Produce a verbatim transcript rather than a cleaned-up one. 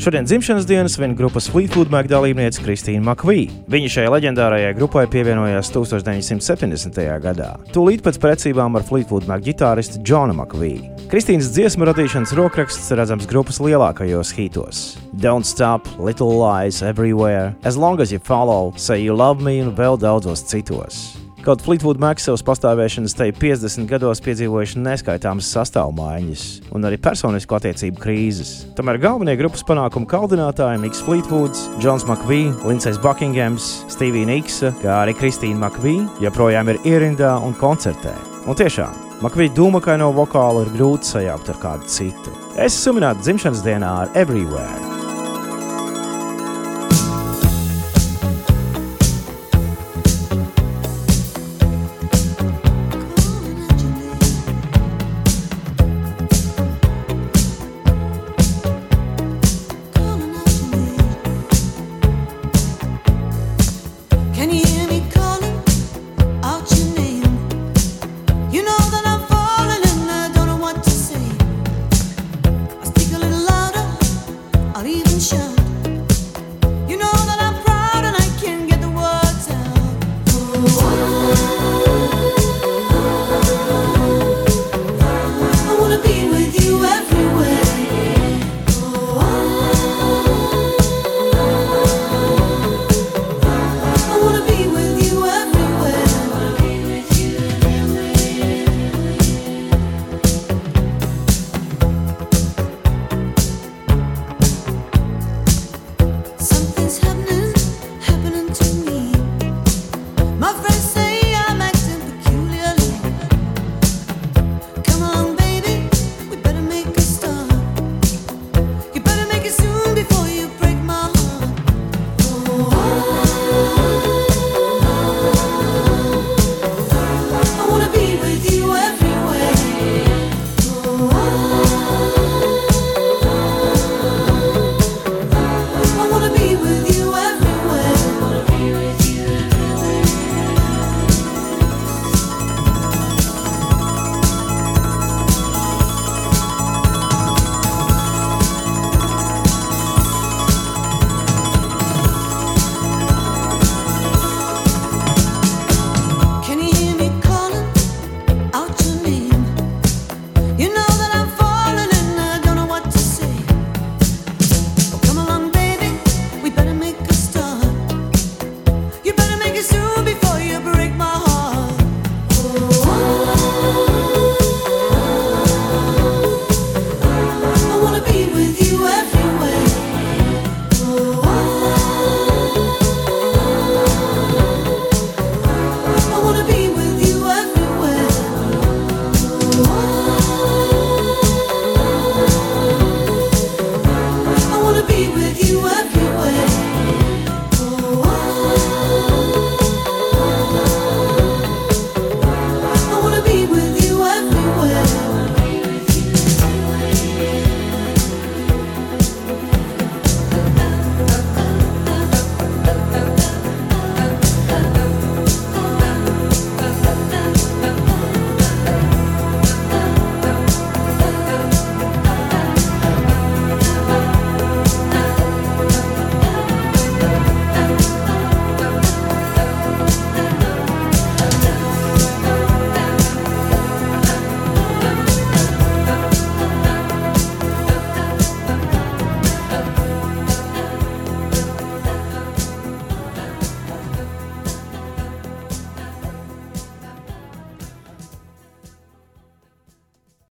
Šodien dzimšanas dienas svin grupas Fleetwood Mac dalībniece Kristīna McVie. Viņa šai leģendārajai grupai pievienojās tusenstoš deviņsimt septiņdesmitajā gadā. Tūlīt pēc precībām ar Fleetwood Mac ģitāristu Johnu McVie. Kristīnas dziesmu radīšanas rokraksts redzams grupas lielākajos hītos. Don't Stop, Little Lies Everywhere, As Long As You Follow, Say You Love Me un vēl daudzos citos. Kaut Fleetwood Mac savas pastāvēšanas te piecdesmit gados piedzīvojuši neskaitāmas sastāvmaiņas un arī personisku attiecību krīzes. Tomēr galvenie grupas panākumu kaldinātāji Miks Fleetwoods, Johns McVie, Lindsejs Buckinghams, Stevie Nicks, kā arī Kristīna McVie joprojām ir ierindā un koncertē. Un tiešām, McVie dūmakaino vokālu ir grūti sajaukt ar kādu citu. Es esmu minēta dzimšanas dienā ar Everywhere.